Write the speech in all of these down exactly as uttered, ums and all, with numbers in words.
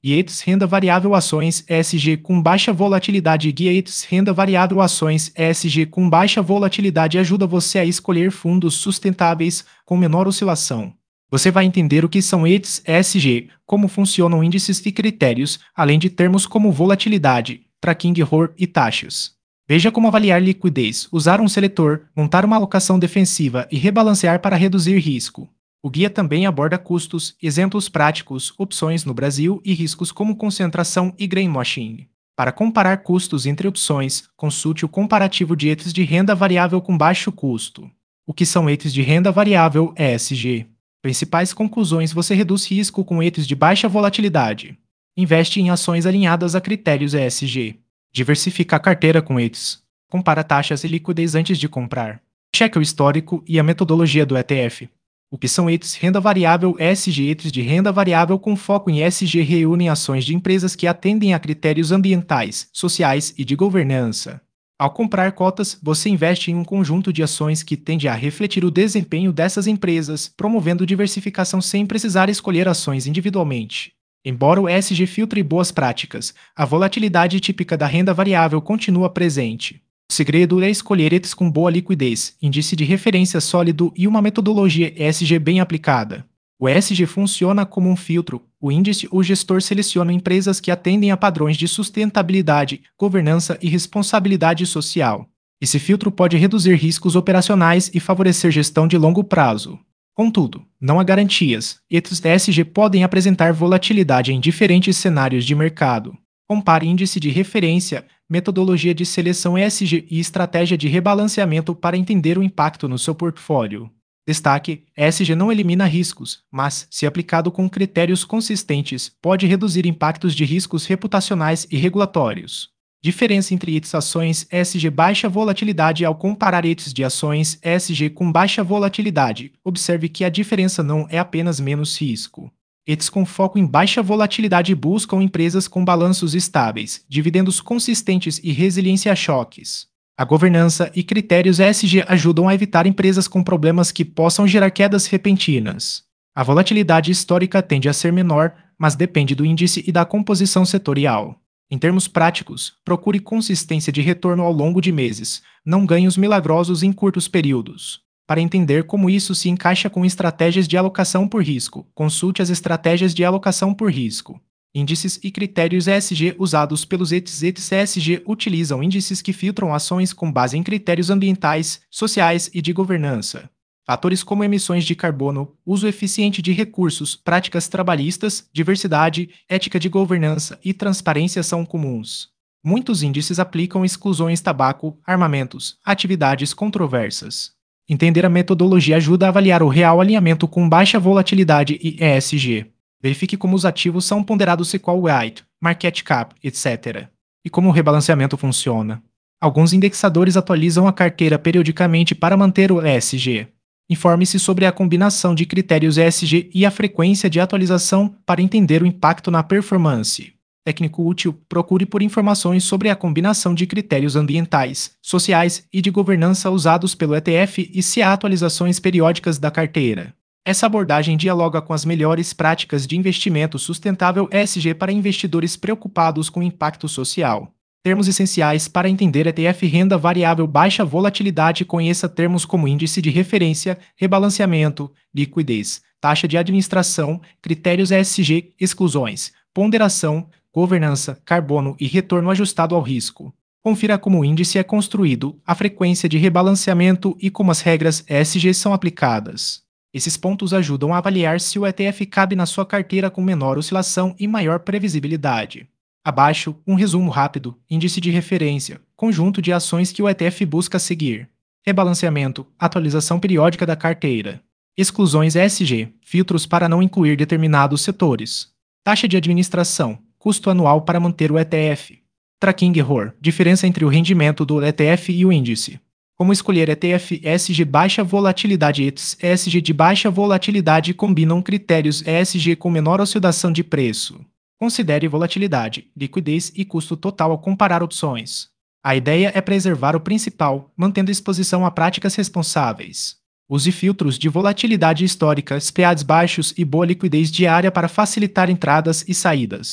E E T S Renda Variável Ações E S G com baixa volatilidade. Guia E T S Renda Variável Ações E S G com baixa volatilidade ajuda você a escolher fundos sustentáveis com menor oscilação. Você vai entender o que são E T S E S G, como funcionam índices e critérios, além de termos como volatilidade, tracking error e taxas. Veja como avaliar liquidez, usar um seletor, montar uma alocação defensiva e rebalancear para reduzir risco. O guia também aborda custos, exemplos práticos, opções no Brasil e riscos como concentração e greenwashing. Para comparar custos entre opções, consulte o comparativo de E T S de renda variável com baixo custo. O que são E T S de renda variável E S G? Principais conclusões: você reduz risco com E T S de baixa volatilidade. Investe em ações alinhadas a critérios E S G. Diversifica a carteira com E T S. Compara taxas e liquidez antes de comprar. Cheque o histórico e a metodologia do E T F. O que são E T S Renda Variável E S G? E T S de renda variável com foco em E S G reúnem ações de empresas que atendem a critérios ambientais, sociais e de governança. Ao comprar cotas, você investe em um conjunto de ações que tende a refletir o desempenho dessas empresas, promovendo diversificação sem precisar escolher ações individualmente. Embora o E S G filtre boas práticas, a volatilidade típica da renda variável continua presente. O segredo é escolher E T S com boa liquidez, índice de referência sólido e uma metodologia E S G bem aplicada. O E S G funciona como um filtro. O índice ou gestor seleciona empresas que atendem a padrões de sustentabilidade, governança e responsabilidade social. Esse filtro pode reduzir riscos operacionais e favorecer gestão de longo prazo. Contudo, não há garantias. E T S E S G podem apresentar volatilidade em diferentes cenários de mercado. Compare índice de referência, metodologia de seleção E S G e estratégia de rebalanceamento para entender o impacto no seu portfólio. Destaque: E S G não elimina riscos, mas, se aplicado com critérios consistentes, pode reduzir impactos de riscos reputacionais e regulatórios. Diferença entre E T S ações E S G baixa volatilidade. Ao comparar E T S de ações E S G com baixa volatilidade, observe que a diferença não é apenas menos risco. E T S com foco em baixa volatilidade buscam empresas com balanços estáveis, dividendos consistentes e resiliência a choques. A governança e critérios E S G ajudam a evitar empresas com problemas que possam gerar quedas repentinas. A volatilidade histórica tende a ser menor, mas depende do índice e da composição setorial. Em termos práticos, procure consistência de retorno ao longo de meses, não ganhos milagrosos em curtos períodos. Para entender como isso se encaixa com estratégias de alocação por risco, consulte as estratégias de alocação por risco. Índices e critérios E S G usados pelos E T S. E T S E S G utilizam índices que filtram ações com base em critérios ambientais, sociais e de governança. Fatores como emissões de carbono, uso eficiente de recursos, práticas trabalhistas, diversidade, ética de governança e transparência são comuns. Muitos índices aplicam exclusões tabaco, armamentos, atividades controversas. Entender a metodologia ajuda a avaliar o real alinhamento com baixa volatilidade e E S G. Verifique como os ativos são ponderados equal weight, market cap, etcétera. E como o rebalanceamento funciona. Alguns indexadores atualizam a carteira periodicamente para manter o E S G. Informe-se sobre a combinação de critérios E S G e a frequência de atualização para entender o impacto na performance. Técnico útil: procure por informações sobre a combinação de critérios ambientais, sociais e de governança usados pelo E T F e se há atualizações periódicas da carteira. Essa abordagem dialoga com as melhores práticas de investimento sustentável E S G para investidores preocupados com o impacto social. Termos essenciais para entender E T F Renda Variável Baixa Volatilidade. Conheça termos como índice de referência, rebalanceamento, liquidez, taxa de administração, critérios E S G, exclusões, ponderação, governança, carbono e retorno ajustado ao risco. Confira como o índice é construído, a frequência de rebalanceamento e como as regras E S G são aplicadas. Esses pontos ajudam a avaliar se o E T F cabe na sua carteira com menor oscilação e maior previsibilidade. Abaixo, um resumo rápido: índice de referência, conjunto de ações que o E T F busca seguir. Rebalanceamento, atualização periódica da carteira. Exclusões E S G, filtros para não incluir determinados setores. Taxa de administração, custo anual para manter o E T F. Tracking error, diferença entre o rendimento do E T F e o índice. Como escolher E T F E S G baixa volatilidade. E T S E S G de baixa volatilidade combinam critérios E S G com menor oscilação de preço. Considere volatilidade, liquidez e custo total ao comparar opções. A ideia é preservar o principal, mantendo exposição a práticas responsáveis. Use filtros de volatilidade histórica, spreads baixos e boa liquidez diária para facilitar entradas e saídas.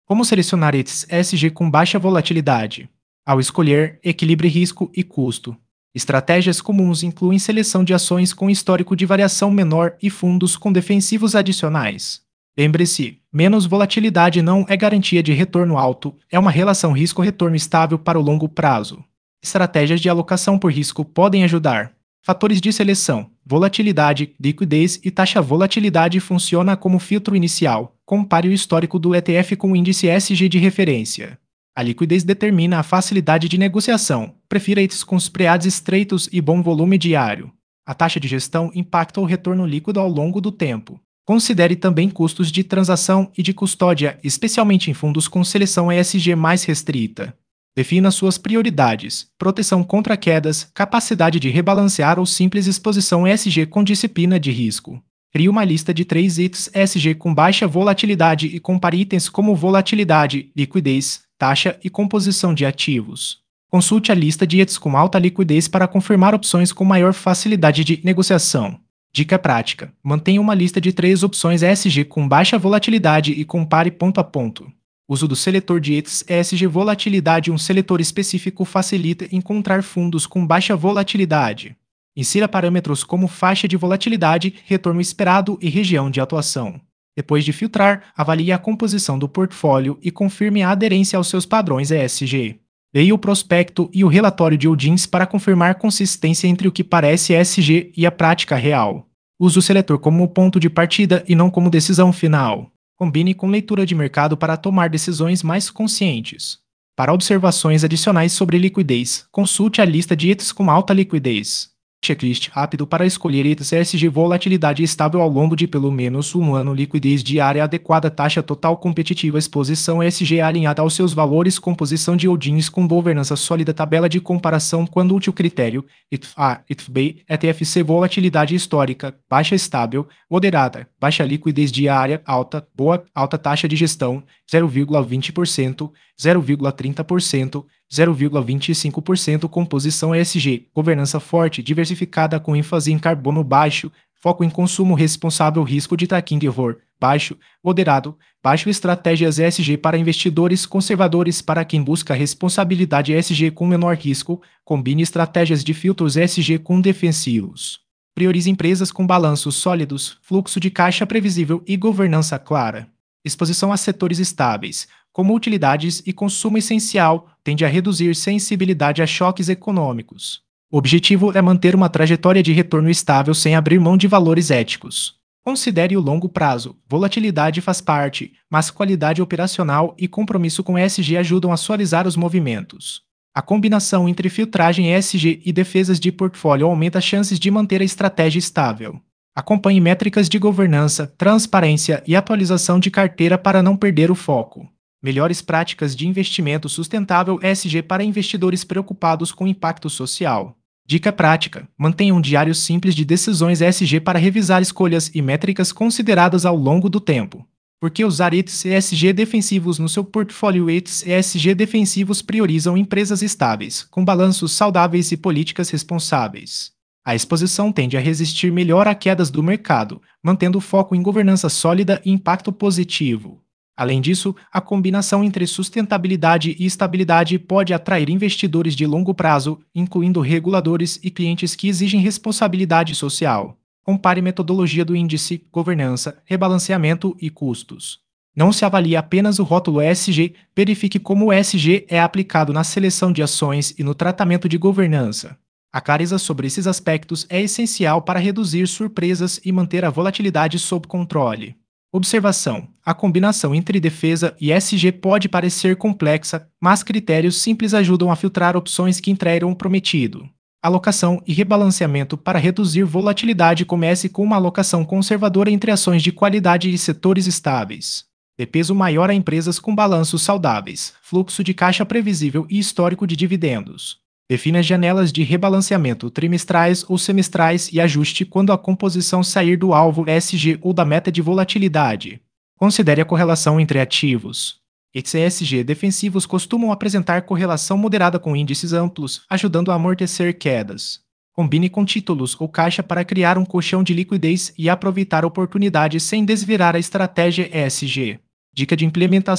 Como selecionar E T Fs E S G com baixa volatilidade? Ao escolher, equilibre risco e custo. Estratégias comuns incluem seleção de ações com histórico de variação menor e fundos com defensivos adicionais. Lembre-se, menos volatilidade não é garantia de retorno alto, é uma relação risco-retorno estável para o longo prazo. Estratégias de alocação por risco podem ajudar. Fatores de seleção: volatilidade, liquidez e taxa. Volatilidade funciona como filtro inicial. Compare o histórico do E T F com o índice E S G de referência. A liquidez determina a facilidade de negociação. Prefira E T Fs com spreads estreitos e bom volume diário. A taxa de gestão impacta o retorno líquido ao longo do tempo. Considere também custos de transação e de custódia, especialmente em fundos com seleção E S G mais restrita. Defina suas prioridades: proteção contra quedas, capacidade de rebalancear ou simples exposição E S G com disciplina de risco. Crie uma lista de três E T Fs E S G com baixa volatilidade e compare itens como volatilidade, liquidez, taxa e composição de ativos. Consulte a lista de E T Fs com alta liquidez para confirmar opções com maior facilidade de negociação. Dica prática: mantenha uma lista de três opções E S G com baixa volatilidade e compare ponto a ponto. Uso do seletor de E T Fs E S G volatilidade. Um seletor específico facilita encontrar fundos com baixa volatilidade. Insira parâmetros como faixa de volatilidade, retorno esperado e região de atuação. Depois de filtrar, avalie a composição do portfólio e confirme a aderência aos seus padrões E S G. Leia o prospecto e o relatório de holdings para confirmar consistência entre o que parece E S G e a prática real. Use o seletor como ponto de partida e não como decisão final. Combine com leitura de mercado para tomar decisões mais conscientes. Para observações adicionais sobre liquidez, consulte a lista de E T Fs com alta liquidez. Checklist rápido para escolher E T Fs E S G. Volatilidade estável ao longo de pelo menos um ano. Liquidez diária adequada. Taxa total competitiva. Exposição E S G alinhada aos seus valores. Composição de holdings com governança sólida. Tabela de comparação quando útil. Critério: E T F A, E T F B, E T F C. Volatilidade histórica: baixa estável, moderada, baixa liquidez diária, alta, boa, alta taxa de gestão, zero vírgula vinte por cento, zero vírgula trinta por cento, zero vírgula vinte e cinco por cento. Composição E S G, governança forte, diversificada com ênfase em carbono baixo, foco em consumo responsável. Risco de tracking error baixo, moderado, baixo. Estratégias E S G para investidores conservadores. Para quem busca responsabilidade E S G com menor risco, combine estratégias de filtros E S G com defensivos. Priorize empresas com balanços sólidos, fluxo de caixa previsível e governança clara. Exposição a setores estáveis, como utilidades e consumo essencial, tende a reduzir sensibilidade a choques econômicos. O objetivo é manter uma trajetória de retorno estável sem abrir mão de valores éticos. Considere o longo prazo. Volatilidade faz parte, mas qualidade operacional e compromisso com E S G ajudam a suavizar os movimentos. A combinação entre filtragem E S G e defesas de portfólio aumenta as chances de manter a estratégia estável. Acompanhe métricas de governança, transparência e atualização de carteira para não perder o foco. Melhores práticas de investimento sustentável E S G para investidores preocupados com impacto social. Dica prática: mantenha um diário simples de decisões E S G para revisar escolhas e métricas consideradas ao longo do tempo. Por que usar E T Fs E S G defensivos no seu portfólio? E T Fs E S G defensivos priorizam empresas estáveis, com balanços saudáveis e políticas responsáveis. A exposição tende a resistir melhor a quedas do mercado, mantendo o foco em governança sólida e impacto positivo. Além disso, a combinação entre sustentabilidade e estabilidade pode atrair investidores de longo prazo, incluindo reguladores e clientes que exigem responsabilidade social. Compare metodologia do índice, governança, rebalanceamento e custos. Não se avalie apenas o rótulo E S G, verifique como o E S G é aplicado na seleção de ações e no tratamento de governança. A clareza sobre esses aspectos é essencial para reduzir surpresas e manter a volatilidade sob controle. Observação: a combinação entre defesa e E S G pode parecer complexa, mas critérios simples ajudam a filtrar opções que entregam o prometido. Alocação e rebalanceamento. Para reduzir volatilidade, comece com uma alocação conservadora entre ações de qualidade e setores estáveis. Dê peso maior a empresas com balanços saudáveis, fluxo de caixa previsível e histórico de dividendos. Defina janelas de rebalanceamento trimestrais ou semestrais e ajuste quando a composição sair do alvo E S G ou da meta de volatilidade. Considere a correlação entre ativos. E T Fs E S G defensivos costumam apresentar correlação moderada com índices amplos, ajudando a amortecer quedas. Combine com títulos ou caixa para criar um colchão de liquidez e aproveitar oportunidades sem desvirar a estratégia E S G. Dica de implementação: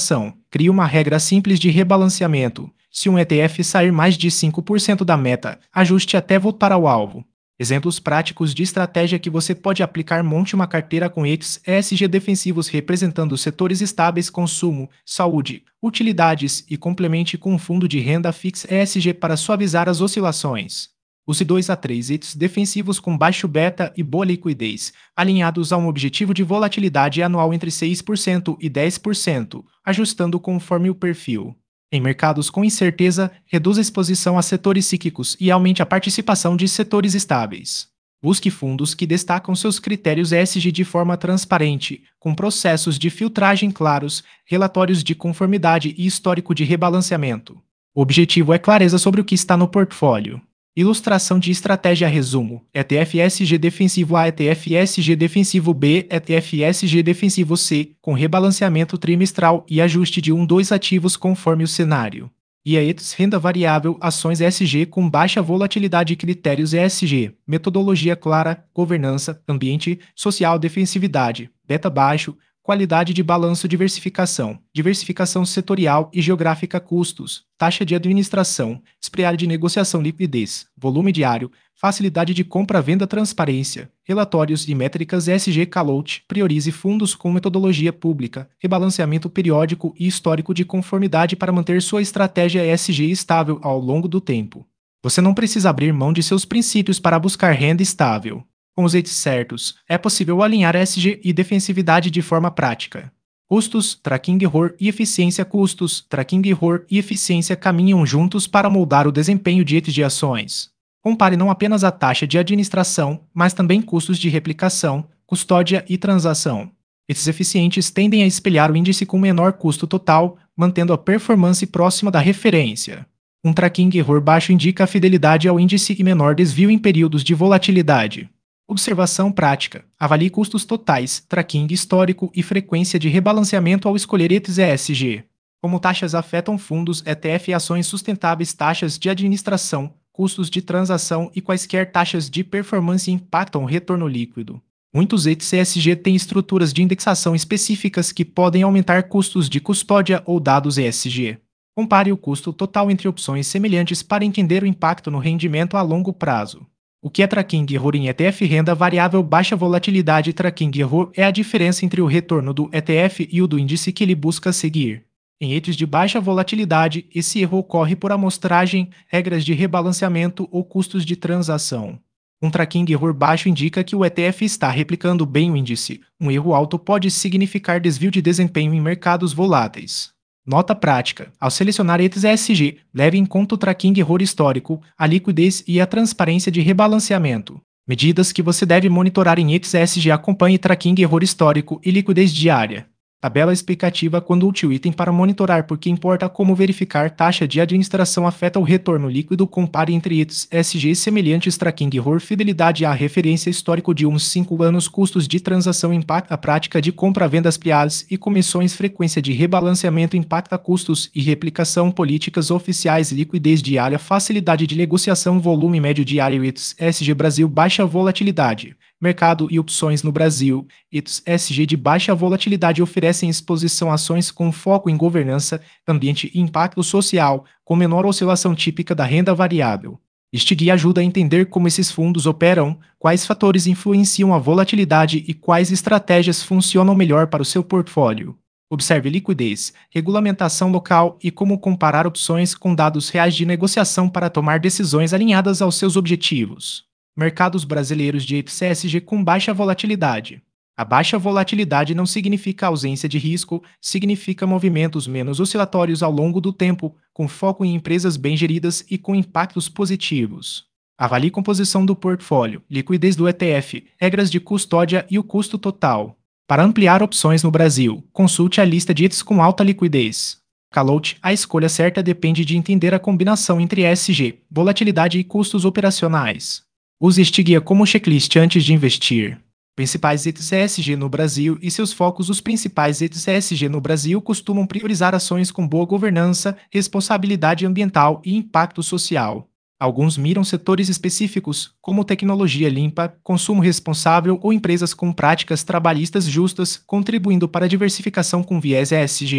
Crie uma regra simples de rebalanceamento. Se um E T F sair mais de cinco por cento da meta, ajuste até voltar ao alvo. Exemplos práticos de estratégia que você pode aplicar: monte uma carteira com E T Fs E S G defensivos representando setores estáveis, consumo, saúde, utilidades e complemente com um fundo de renda fixa E S G para suavizar as oscilações. Use dois a três E T Fs defensivos com baixo beta e boa liquidez, alinhados a um objetivo de volatilidade anual entre seis por cento e dez por cento, ajustando conforme o perfil. Em mercados com incerteza, reduza a exposição a setores cíclicos e aumente a participação de setores estáveis. Busque fundos que destacam seus critérios E S G de forma transparente, com processos de filtragem claros, relatórios de conformidade e histórico de rebalanceamento. O objetivo é clareza sobre o que está no portfólio. Ilustração de estratégia: resumo: E T F E S G defensivo A, E T F E S G defensivo B, E T F E S G defensivo C, com rebalanceamento trimestral e ajuste de um a dois ativos conforme o cenário. E a E T Fs renda variável, ações E S G com baixa volatilidade, critérios E S G, metodologia clara, governança, ambiente, social, defensividade, beta baixo, qualidade de balanço, diversificação, diversificação setorial e geográfica, custos, taxa de administração, spread de negociação, liquidez, volume diário, facilidade de compra-venda, transparência, relatórios e métricas E S G. Calout: priorize fundos com metodologia pública, rebalanceamento periódico e histórico de conformidade para manter sua estratégia E S G estável ao longo do tempo. Você não precisa abrir mão de seus princípios para buscar renda estável. Com os E T Fs certos, é possível alinhar E S G e defensividade de forma prática. Custos, tracking error e eficiência. Custos, tracking error e eficiência caminham juntos para moldar o desempenho de E T Fs de ações. Compare não apenas a taxa de administração, mas também custos de replicação, custódia e transação. E T Fs eficientes tendem a espelhar o índice com menor custo total, mantendo a performance próxima da referência. Um tracking error baixo indica a fidelidade ao índice e menor desvio em períodos de volatilidade. Observação prática: avalie custos totais, tracking histórico e frequência de rebalanceamento ao escolher E T Fs E S G. Como taxas afetam fundos, E T F e ações sustentáveis. Taxas de administração, custos de transação e quaisquer taxas de performance impactam o retorno líquido. Muitos E T Fs E S G têm estruturas de indexação específicas que podem aumentar custos de custódia ou dados E S G. Compare o custo total entre opções semelhantes para entender o impacto no rendimento a longo prazo. O que é tracking error em E T F renda variável baixa volatilidade? Tracking error é a diferença entre o retorno do E T F e o do índice que ele busca seguir. Em E T Fs de baixa volatilidade, esse erro ocorre por amostragem, regras de rebalanceamento ou custos de transação. Um tracking error baixo indica que o E T F está replicando bem o índice. Um erro alto pode significar desvio de desempenho em mercados voláteis. Nota prática: ao selecionar E T Fs E S G, leve em conta o tracking error histórico, a liquidez e a transparência de rebalanceamento. Medidas que você deve monitorar em E T Fs E S G: acompanhe tracking error histórico e liquidez diária. Tabela explicativa quando útil: item para monitorar, porque importa como verificar taxa de administração afeta o retorno líquido. Compare entre E T Fs E S G semelhantes. Tracking error, fidelidade à referência, histórico de uns cinco anos, custos de transação impacta a prática de compra-vendas, piadas e comissões, frequência de rebalanceamento impacta custos e replicação, políticas oficiais, liquidez diária, facilidade de negociação, volume médio diário. E T Fs E S G Brasil: baixa volatilidade. Mercado e opções no Brasil. E T Fs E S G de baixa volatilidade oferecem exposição a ações com foco em governança, ambiente e impacto social, com menor oscilação típica da renda variável. Este guia ajuda a entender como esses fundos operam, quais fatores influenciam a volatilidade e quais estratégias funcionam melhor para o seu portfólio. Observe liquidez, regulamentação local e como comparar opções com dados reais de negociação para tomar decisões alinhadas aos seus objetivos. Mercados brasileiros de E T Fs E S G com baixa volatilidade. A baixa volatilidade não significa ausência de risco, significa movimentos menos oscilatórios ao longo do tempo, com foco em empresas bem geridas e com impactos positivos. Avalie composição do portfólio, liquidez do E T F, regras de custódia e o custo total. Para ampliar opções no Brasil, consulte a lista de E T Fs com alta liquidez. Calout: a escolha certa depende de entender a combinação entre E S G, volatilidade e custos operacionais. Use este guia como checklist antes de investir. Principais E T Fs E S G no Brasil e seus focos. Os principais E T Fs E S G no Brasil costumam priorizar ações com boa governança, responsabilidade ambiental e impacto social. Alguns miram setores específicos, como tecnologia limpa, consumo responsável ou empresas com práticas trabalhistas justas, contribuindo para a diversificação com viés E S G.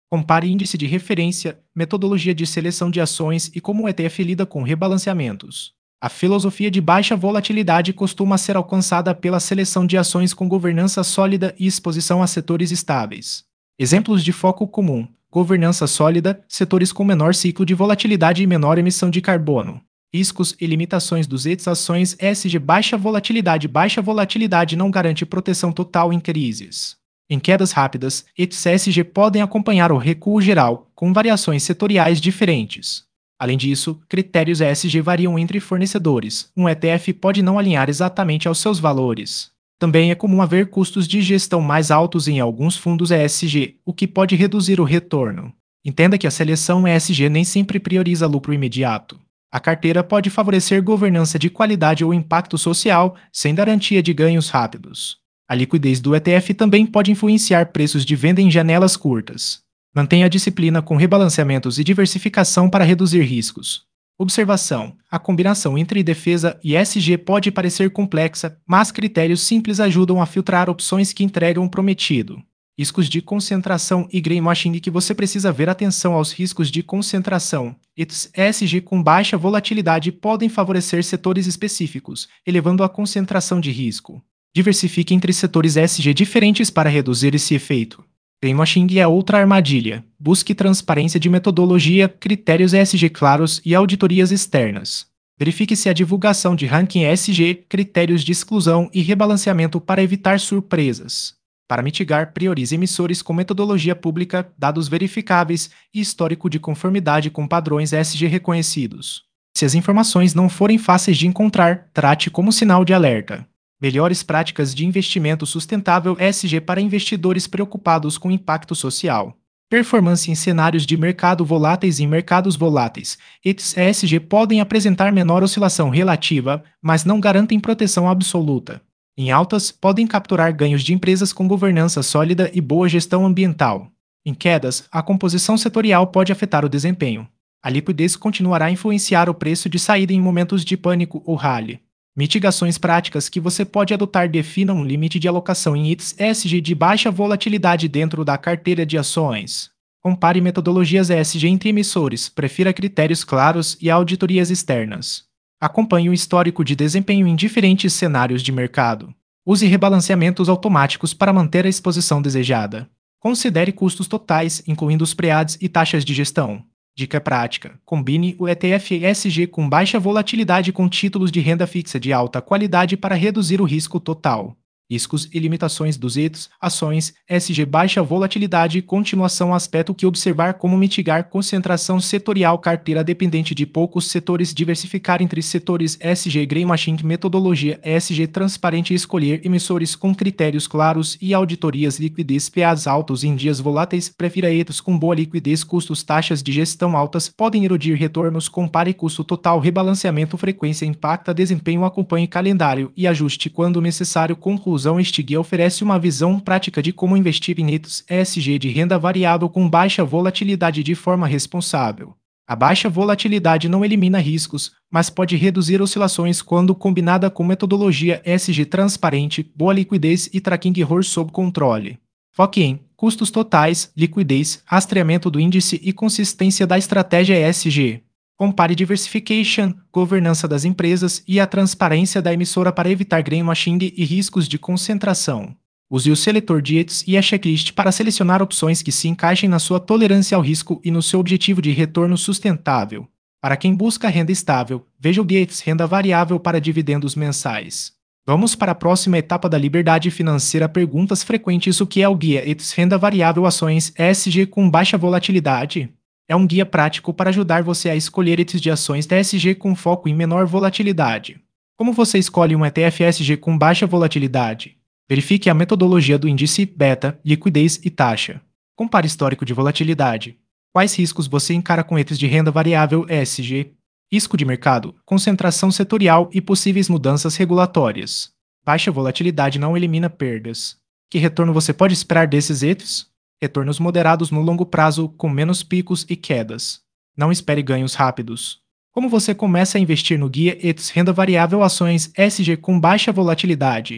Compare índice de referência, metodologia de seleção de ações e como o E T F lida com rebalanceamentos. A filosofia de baixa volatilidade costuma ser alcançada pela seleção de ações com governança sólida e exposição a setores estáveis. Exemplos de foco comum: governança sólida, setores com menor ciclo de volatilidade e menor emissão de carbono. Riscos e limitações dos E T S. Ações E S G. Baixa volatilidade. Baixa volatilidade não garante proteção total em crises. Em quedas rápidas, E T S E S G podem acompanhar o recuo geral, com variações setoriais diferentes. Além disso, critérios E S G variam entre fornecedores. Um E T F pode não alinhar exatamente aos seus valores. Também é comum haver custos de gestão mais altos em alguns fundos E S G, o que pode reduzir o retorno. Entenda que a seleção E S G nem sempre prioriza lucro imediato. A carteira pode favorecer governança de qualidade ou impacto social, sem garantia de ganhos rápidos. A liquidez do E T F também pode influenciar preços de venda em janelas curtas. Mantenha a disciplina com rebalanceamentos e diversificação para reduzir riscos. Observação: a combinação entre defesa e E S G pode parecer complexa, mas critérios simples ajudam a filtrar opções que entregam o prometido. Riscos de concentração e greenwashing. Que você precisa ver atenção aos riscos de concentração. E T S E S G com baixa volatilidade podem favorecer setores específicos, elevando a concentração de risco. Diversifique entre setores E S G diferentes para reduzir esse efeito. Greenwashing é outra armadilha. Busque transparência de metodologia, critérios E S G claros e auditorias externas. Verifique se a divulgação de ranking E S G, critérios de exclusão e rebalanceamento para evitar surpresas. Para mitigar, priorize emissores com metodologia pública, dados verificáveis e histórico de conformidade com padrões E S G reconhecidos. Se as informações não forem fáceis de encontrar, trate como sinal de alerta. Melhores práticas de investimento sustentável E S G para investidores preocupados com impacto social. Performance em cenários de mercado voláteis. Em mercados voláteis, E T S E S G podem apresentar menor oscilação relativa, mas não garantem proteção absoluta. Em altas, podem capturar ganhos de empresas com governança sólida e boa gestão ambiental. Em quedas, a composição setorial pode afetar o desempenho. A liquidez continuará a influenciar o preço de saída em momentos de pânico ou rally. Mitigações práticas que você pode adotar. Defina um limite de alocação em E T S E S G de baixa volatilidade dentro da carteira de ações. Compare metodologias E S G entre emissores, prefira critérios claros e auditorias externas. Acompanhe o histórico de desempenho em diferentes cenários de mercado. Use rebalanceamentos automáticos para manter a exposição desejada. Considere custos totais, incluindo os preads e taxas de gestão. Dica prática: combine o E T F E S G com baixa volatilidade com títulos de renda fixa de alta qualidade para reduzir o risco total. Riscos e limitações dos E T S. Ações E S G. Baixa volatilidade. Continuação. Aspecto que observar: como mitigar concentração setorial. Carteira dependente de poucos setores. Diversificar entre setores. E S G. Greenwashing. Metodologia E S G transparente. Escolher emissores com critérios claros e auditorias. Liquidez. P As altos em dias voláteis. Prefira E T S com boa liquidez. Custos. Taxas de gestão altas podem erodir retornos. Compare custo total. Rebalanceamento. Frequência impacta desempenho. Acompanhe calendário e ajuste quando necessário. Conclusão: este guia oferece uma visão prática de como investir em E T S E S G de renda variável com baixa volatilidade de forma responsável. A baixa volatilidade não elimina riscos, mas pode reduzir oscilações quando combinada com metodologia E S G transparente, boa liquidez e tracking error sob controle. Foque em custos totais, liquidez, rastreamento do índice e consistência da estratégia E S G. Compare diversification, governança das empresas e a transparência da emissora para evitar greenwashing e riscos de concentração. Use o seletor de E T S e a checklist para selecionar opções que se encaixem na sua tolerância ao risco e no seu objetivo de retorno sustentável. Para quem busca renda estável, veja o guia E T S Renda Variável para dividendos mensais. Vamos para a próxima etapa da liberdade financeira. Perguntas frequentes: o que é o guia E T S Renda Variável Ações E S G com baixa volatilidade? É um guia prático para ajudar você a escolher E T S de ações da E S G com foco em menor volatilidade. Como você escolhe um E T F E S G com baixa volatilidade? Verifique a metodologia do índice, beta, liquidez e taxa. Compare histórico de volatilidade. Quais riscos você encara com E T S de renda variável E S G? Risco de mercado, concentração setorial e possíveis mudanças regulatórias. Baixa volatilidade não elimina perdas. Que retorno você pode esperar desses E T S? Retornos moderados no longo prazo, com menos picos e quedas. Não espere ganhos rápidos. Como você começa a investir no guia E T S Renda Variável Ações E S G com baixa volatilidade?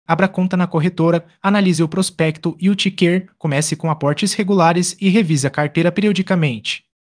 Abra conta na corretora, analise o prospecto e o ticker, comece com aportes regulares e revise a carteira periodicamente.